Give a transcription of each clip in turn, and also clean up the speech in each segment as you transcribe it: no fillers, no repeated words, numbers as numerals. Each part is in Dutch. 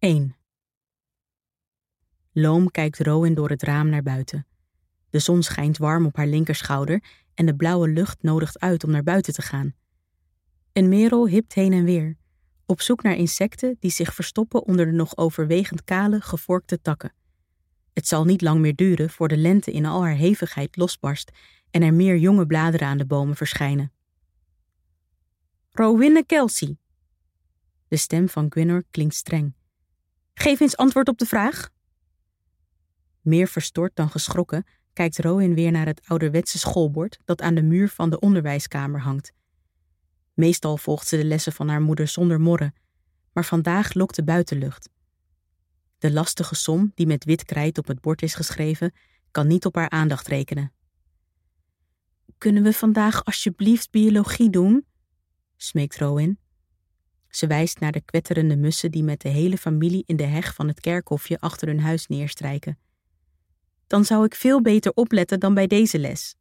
1. Loom kijkt Rowan door het raam naar buiten. De zon schijnt warm op haar linkerschouder en de blauwe lucht nodigt uit om naar buiten te gaan. Een merel hipt heen en weer, op zoek naar insecten die zich verstoppen onder de nog overwegend kale, gevorkte takken. Het zal niet lang meer duren voor de lente in al haar hevigheid losbarst en er meer jonge bladeren aan de bomen verschijnen. Rowinne Kelsey. De stem van Gwynor klinkt streng. Geef eens antwoord op de vraag. Meer verstoord dan geschrokken kijkt Rowan weer naar het ouderwetse schoolbord dat aan de muur van de onderwijskamer hangt. Meestal volgt ze de lessen van haar moeder zonder morren, maar vandaag lokt de buitenlucht. De lastige som die met wit krijt op het bord is geschreven, kan niet op haar aandacht rekenen. Kunnen we vandaag alsjeblieft biologie doen? Smeekt Rowan. Ze wijst naar de kwetterende mussen die met de hele familie in de heg van het kerkhofje achter hun huis neerstrijken. Dan zou ik veel beter opletten dan bij deze les.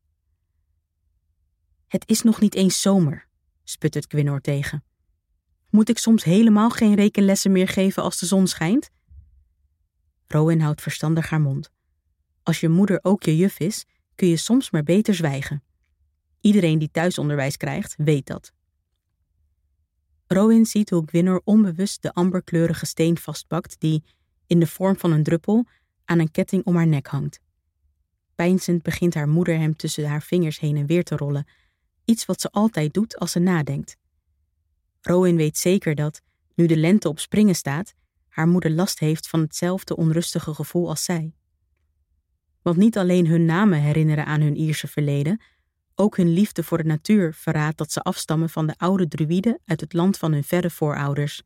Het is nog niet eens zomer, sputtert Gwynor tegen. Moet ik soms helemaal geen rekenlessen meer geven als de zon schijnt? Rowan houdt verstandig haar mond. Als je moeder ook je juf is, kun je soms maar beter zwijgen. Iedereen die thuisonderwijs krijgt, weet dat. Rowan ziet hoe Gwynor onbewust de amberkleurige steen vastpakt die, in de vorm van een druppel, aan een ketting om haar nek hangt. Peinzend begint haar moeder hem tussen haar vingers heen en weer te rollen, iets wat ze altijd doet als ze nadenkt. Rowan weet zeker dat, nu de lente op springen staat, haar moeder last heeft van hetzelfde onrustige gevoel als zij. Want niet alleen hun namen herinneren aan hun Ierse verleden, ook hun liefde voor de natuur verraadt dat ze afstammen van de oude druïden uit het land van hun verre voorouders.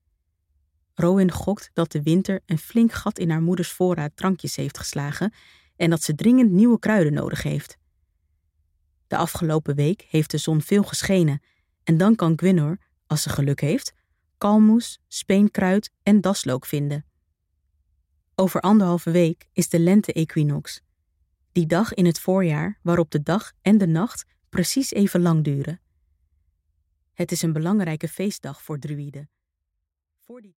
Rowan gokt dat de winter een flink gat in haar moeders voorraad drankjes heeft geslagen en dat ze dringend nieuwe kruiden nodig heeft. De afgelopen week heeft de zon veel geschenen en dan kan Gwynor, als ze geluk heeft, kalmoes, speenkruid en daslook vinden. Over 1,5 week is de lente-equinox, die dag in het voorjaar waarop de dag en de nacht precies even lang duren. Het is een belangrijke feestdag voor druïden. Voor die